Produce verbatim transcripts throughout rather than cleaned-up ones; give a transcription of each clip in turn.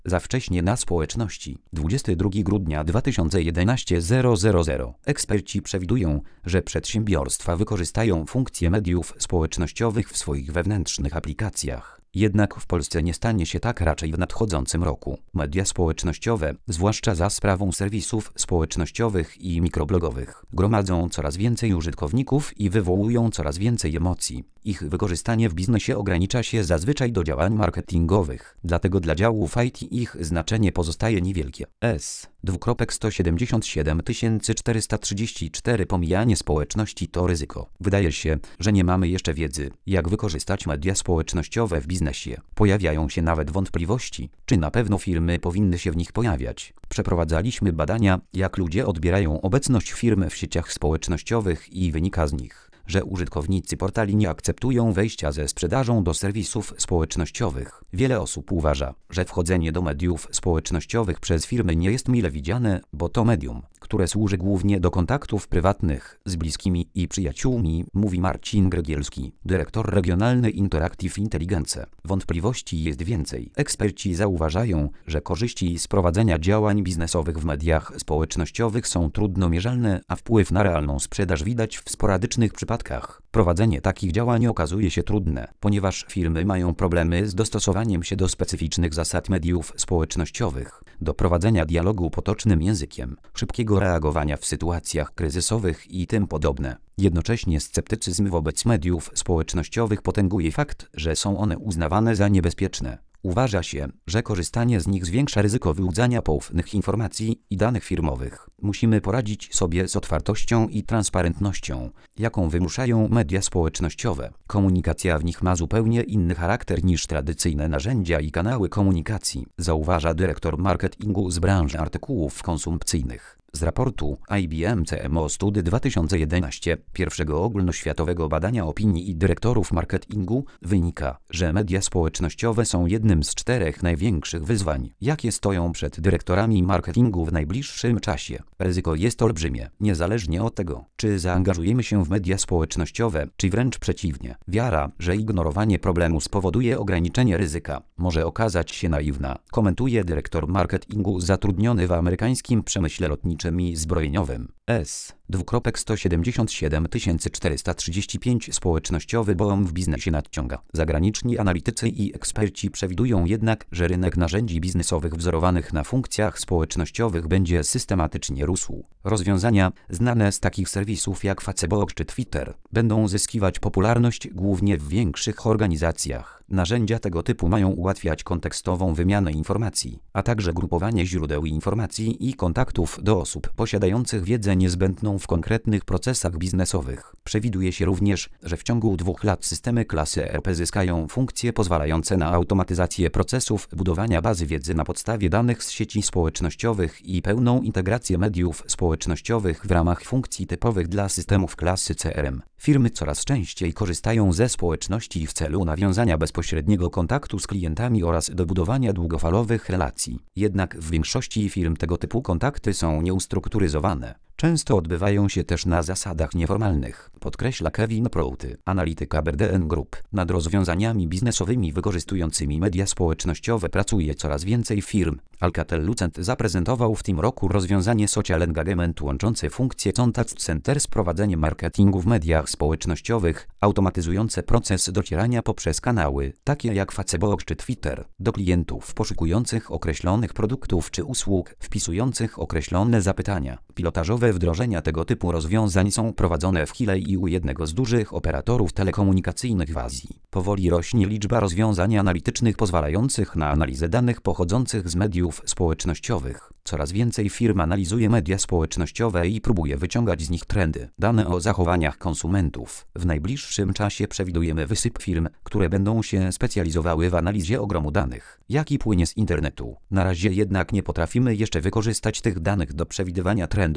Za wcześnie na społeczności. dwudziestego drugiego grudnia dwa tysiące jedenastego zero zero zero. Eksperci przewidują, że przedsiębiorstwa wykorzystają funkcje mediów społecznościowych w swoich wewnętrznych aplikacjach. Jednak w Polsce nie stanie się tak raczej w nadchodzącym roku. Media społecznościowe, zwłaszcza za sprawą serwisów społecznościowych i mikroblogowych, gromadzą coraz więcej użytkowników i wywołują coraz więcej emocji. Ich wykorzystanie w biznesie ogranicza się zazwyczaj do działań marketingowych, dlatego dla działów I T ich znaczenie pozostaje niewielkie. S. sto siedemdziesiąt siedem tysięcy czterysta trzydzieści cztery Pomijanie społeczności to ryzyko. Wydaje się, że nie mamy jeszcze wiedzy, jak wykorzystać media społecznościowe w biznesie. Pojawiają się nawet wątpliwości, czy na pewno firmy powinny się w nich pojawiać. Przeprowadzaliśmy badania, jak ludzie odbierają obecność firmy w sieciach społecznościowych i wynika z nich, że użytkownicy portali nie akceptują wejścia ze sprzedażą do serwisów społecznościowych. Wiele osób uważa, że wchodzenie do mediów społecznościowych przez firmy nie jest mile widziane, bo to medium, które służy głównie do kontaktów prywatnych z bliskimi i przyjaciółmi, mówi Marcin Grygielski, dyrektor regionalny Interactive Intelligence. Wątpliwości jest więcej. Eksperci zauważają, że korzyści z prowadzenia działań biznesowych w mediach społecznościowych są trudno mierzalne, a wpływ na realną sprzedaż widać w sporadycznych przypadkach. Prowadzenie takich działań okazuje się trudne, ponieważ firmy mają problemy z dostosowaniem się do specyficznych zasad mediów społecznościowych, do prowadzenia dialogu potocznym językiem, szybkiego reagowania w sytuacjach kryzysowych i tym podobne. Jednocześnie sceptycyzm wobec mediów społecznościowych potęguje fakt, że są one uznawane za niebezpieczne. Uważa się, że korzystanie z nich zwiększa ryzyko wyłudzania poufnych informacji i danych firmowych. Musimy poradzić sobie z otwartością i transparentnością, jaką wymuszają media społecznościowe. Komunikacja w nich ma zupełnie inny charakter niż tradycyjne narzędzia i kanały komunikacji, zauważa dyrektor marketingu z branży artykułów konsumpcyjnych. Z raportu I B M C M O Study dwa tysiące jedenaście, pierwszego ogólnoświatowego badania opinii i dyrektorów marketingu, wynika, że media społecznościowe są jednym z czterech największych wyzwań, jakie stoją przed dyrektorami marketingu w najbliższym czasie. Ryzyko jest olbrzymie, niezależnie od tego, czy zaangażujemy się w media społecznościowe, czy wręcz przeciwnie. Wiara, że ignorowanie problemu spowoduje ograniczenie ryzyka, może okazać się naiwna, komentuje dyrektor marketingu zatrudniony w amerykańskim przemyśle lotniczym i zbrojeniowym. S. sto siedemdziesiąt siedem tysięcy czterysta trzydzieści pięć Społecznościowy boom w biznesie nadciąga. Zagraniczni analitycy i eksperci przewidują jednak, że rynek narzędzi biznesowych wzorowanych na funkcjach społecznościowych będzie systematycznie rósł. Rozwiązania, znane z takich serwisów jak Facebook czy Twitter, będą zyskiwać popularność głównie w większych organizacjach. Narzędzia tego typu mają ułatwiać kontekstową wymianę informacji, a także grupowanie źródeł informacji i kontaktów do osób posiadających wiedzę niezbędną w konkretnych procesach biznesowych. Przewiduje się również, że w ciągu dwóch lat systemy klasy E R P zyskają funkcje pozwalające na automatyzację procesów budowania bazy wiedzy na podstawie danych z sieci społecznościowych i pełną integrację mediów społecznościowych w ramach funkcji typowych dla systemów klasy C R M. Firmy coraz częściej korzystają ze społeczności w celu nawiązania bezpośredniego kontaktu z klientami oraz do budowania długofalowych relacji. Jednak w większości firm tego typu kontakty są nieustrukturyzowane. Często odbywają się też na zasadach nieformalnych, podkreśla Kevin Prouty, analityka B D N Group. Nad rozwiązaniami biznesowymi wykorzystującymi media społecznościowe pracuje coraz więcej firm. Alcatel-Lucent zaprezentował w tym roku rozwiązanie Social Engagement łączące funkcje Contact Center z prowadzeniem marketingu w mediach społecznościowych, automatyzujące proces docierania poprzez kanały, takie jak Facebook czy Twitter, do klientów poszukujących określonych produktów czy usług, wpisujących określone zapytania. Pilotażowe wdrożenia tego typu rozwiązań są prowadzone w Chile i u jednego z dużych operatorów telekomunikacyjnych w Azji. Powoli rośnie liczba rozwiązań analitycznych pozwalających na analizę danych pochodzących z mediów społecznościowych. Coraz więcej firm analizuje media społecznościowe i próbuje wyciągać z nich trendy, dane o zachowaniach konsumentów. W najbliższym czasie przewidujemy wysyp firm, które będą się specjalizowały w analizie ogromu danych, jaki płynie z internetu. Na razie jednak nie potrafimy jeszcze wykorzystać tych danych do przewidywania trendów,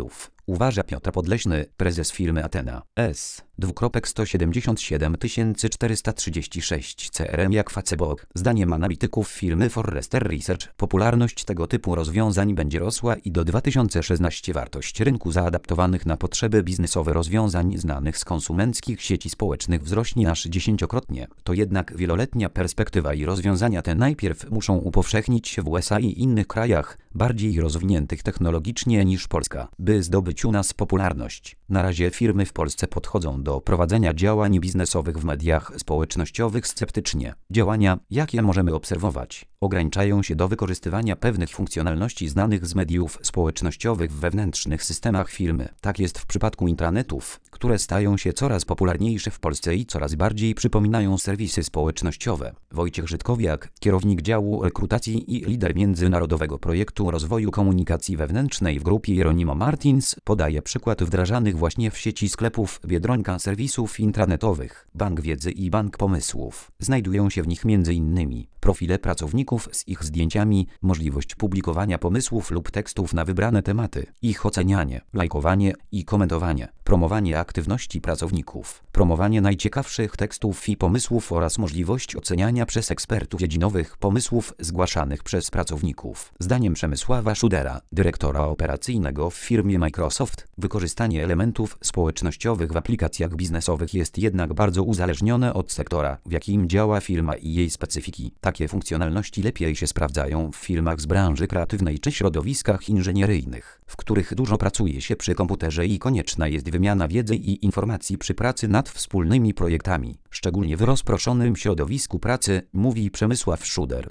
uważa Piotr Podleśny, prezes firmy Athena. S. Dwukropek sto siedemdziesiąt siedem tysięcy czterysta trzydzieści sześć C R M jak Facebook. Zdaniem analityków firmy Forrester Research popularność tego typu rozwiązań będzie rosła i do dwa tysiące szesnastego wartość rynku zaadaptowanych na potrzeby biznesowe rozwiązań znanych z konsumenckich sieci społecznych wzrośnie aż dziesięciokrotnie. To jednak wieloletnia perspektywa i rozwiązania te najpierw muszą upowszechnić się w U S A i innych krajach bardziej rozwiniętych technologicznie niż Polska, by zdobyć u nas popularność. Na razie firmy w Polsce podchodzą do prowadzenia działań biznesowych w mediach społecznościowych sceptycznie. Działania, jakie możemy obserwować, ograniczają się do wykorzystywania pewnych funkcjonalności znanych z mediów społecznościowych w wewnętrznych systemach firmy. Tak jest w przypadku intranetów, które stają się coraz popularniejsze w Polsce i coraz bardziej przypominają serwisy społecznościowe. Wojciech Żydkowiak, kierownik działu rekrutacji i lider międzynarodowego projektu rozwoju komunikacji wewnętrznej w grupie Jeronimo Martins, podaje przykład wdrażanych właśnie w sieci sklepów Biedronka serwisów intranetowych. Bank Wiedzy i Bank Pomysłów. Znajdują się w nich między innymi profile pracowników z ich zdjęciami, możliwość publikowania pomysłów lub tekstów na wybrane tematy, ich ocenianie, lajkowanie i komentowanie, promowanie aktywności pracowników, promowanie najciekawszych tekstów i pomysłów oraz możliwość oceniania przez ekspertów dziedzinowych pomysłów zgłaszanych przez pracowników. Zdaniem Przemysława Szudera, dyrektora operacyjnego w firmie Microsoft, wykorzystanie elementów społecznościowych w aplikacjach biznesowych jest jednak bardzo uzależnione od sektora, w jakim działa firma i jej specyfiki. Takie funkcjonalności lepiej się sprawdzają w firmach z branży kreatywnej czy środowiskach inżynieryjnych, w których dużo pracuje się przy komputerze i konieczna jest wymiana wiedzy i informacji przy pracy nad wspólnymi projektami, szczególnie w rozproszonym środowisku pracy, mówi Przemysław Szuder.